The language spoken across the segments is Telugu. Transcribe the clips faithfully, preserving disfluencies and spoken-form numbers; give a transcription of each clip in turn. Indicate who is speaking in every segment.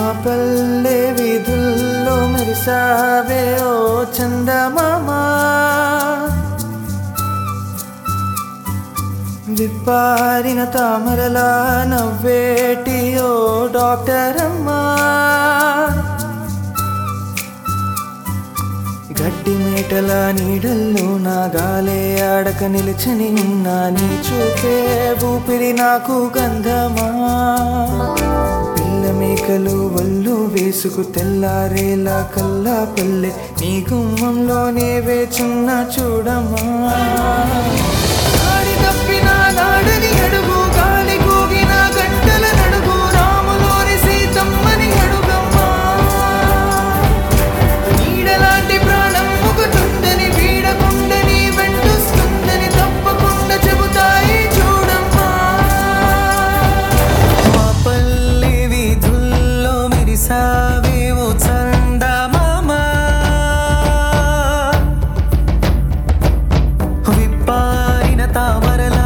Speaker 1: మా పల్లె వీధుల్లో మెరిసావే ఓ చందమామా, విప్పారిన తామరలా నవ్వేటి ఓ డాక్టర్ అమ్మా, గడ్డి మేటల నీడల్లో నా గాలే ఆడక నిలిచని ఉన్నా నీ చూపే ఊపిరి నాకు గంధమా, పిల్ల మేకలు వల్లు వేసుకు తెల్లారేలా కల్లా పల్లె నీ గుమ్మంలోనే వేచున్న చూడమా, నాడని అడుగు గాలి కూగిన గంటల నడుగు రాములోని సీతమ్మని అడుగమ్మా, నీడలాంటి ప్రాణం ఒకటుందని వీడకుండని వెంటొస్తుందని తప్పకుండా చెబుతాయి చూడమ్మా. మా పల్లె వీధుల్లో మెరిసావే ఓ చందమామా, విప్పారిన తామరలా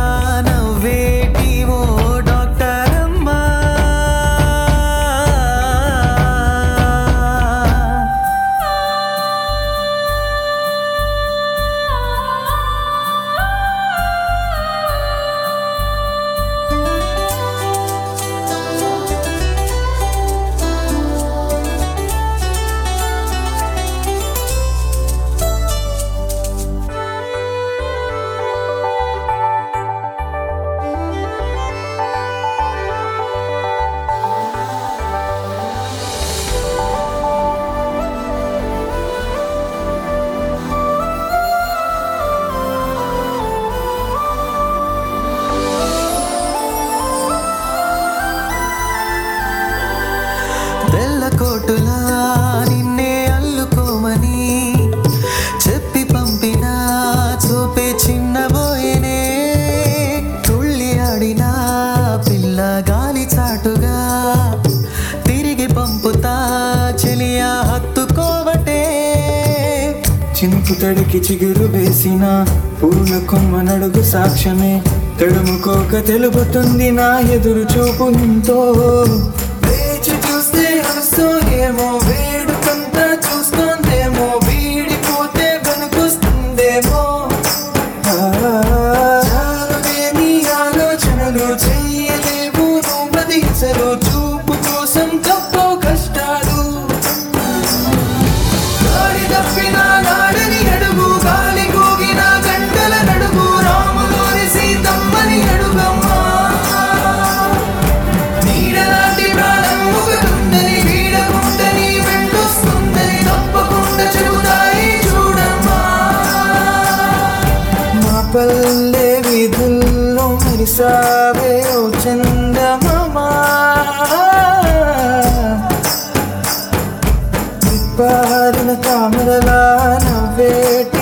Speaker 1: కోటులా నిన్నే అల్లుకోమని చెప్పి పంపిన చూపే చిన్నబోయేనే, తుళ్ళి ఆడిన పిల్ల గాలి చాటుగా తిరిగి పంపుతా చెలియా హత్తుకోవటే, చింపు తడికి చిగురు వేసిన పూల కొమ్మ నడుగు సాక్ష్యమే తడుముకోక తెలుపుతుంది నా ఎదురు చూపు ఎంతో, చూస్తే అరుస్తోనేమో వేడుకంతా చూస్తోందేమో వీడిపోతే వెనుకొస్తుందేమో, చాలునేమి ఆలోచనలు చెయ్యలేవు నువ్వది అసలు చూపు కోసం తప్పో కష్టాలు, గాలి తప్పిన నాడని అడుగు గాలి కూగిన గంటల నడుగు రాములోని సీతమ్మని అడుగమ్మా, నీడలాంటి ప్రాణం ఒకటుందని వీడకుండని వెంటొస్తుందని తప్పకుండా చెబుతాయి చూడమ్మా. మా పల్లె వీధుల్లో మెరిసావే ఓ చందమామా, విప్పారిన తామరలా నవ్వేటి